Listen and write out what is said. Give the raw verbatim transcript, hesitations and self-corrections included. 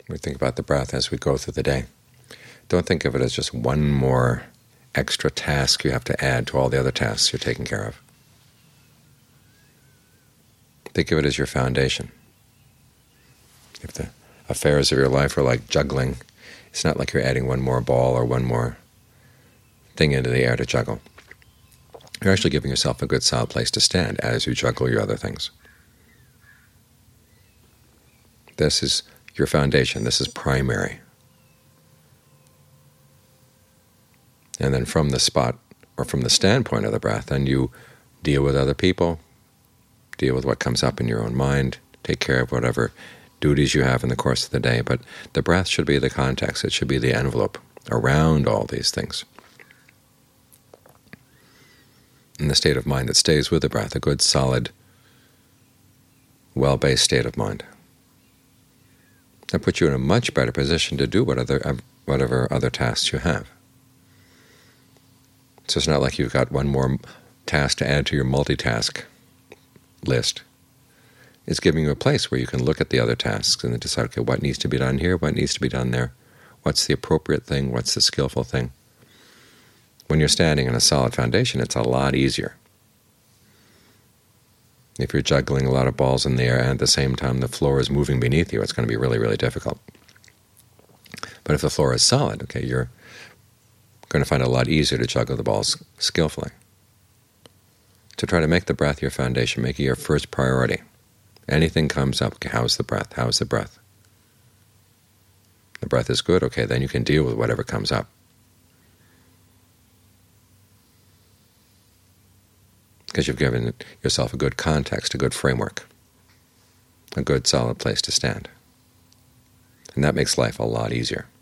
We think about the breath as we go through the day. Don't think of it as just one more extra task you have to add to all the other tasks you're taking care of. Think of it as your foundation. If the affairs of your life are like juggling, it's not like you're adding one more ball or one more thing into the air to juggle. You're actually giving yourself a good solid place to stand as you juggle your other things. This is your foundation. This is primary. And then from the spot, or from the standpoint of the breath, then you deal with other people, deal with what comes up in your own mind, take care of whatever duties you have in the course of the day. But the breath should be the context. It should be the envelope around all these things. In the state of mind that stays with the breath, a good, solid, well-based state of mind. That puts you in a much better position to do what other, whatever other tasks you have. So it's not like you've got one more task to add to your multitask list. It's giving you a place where you can look at the other tasks and then decide, okay, what needs to be done here, what needs to be done there, what's the appropriate thing, what's the skillful thing. When you're standing on a solid foundation, it's a lot easier. If you're juggling a lot of balls in the air and at the same time the floor is moving beneath you, it's going to be really, really difficult. But if the floor is solid, okay, you're going to find it a lot easier to juggle the balls skillfully. To try to make the breath your foundation, make it your first priority. Anything comes up, okay, how's the breath? How's the breath? The breath is good, okay, then you can deal with whatever comes up. Because you've given yourself a good context, a good framework, a good solid place to stand. And that makes life a lot easier.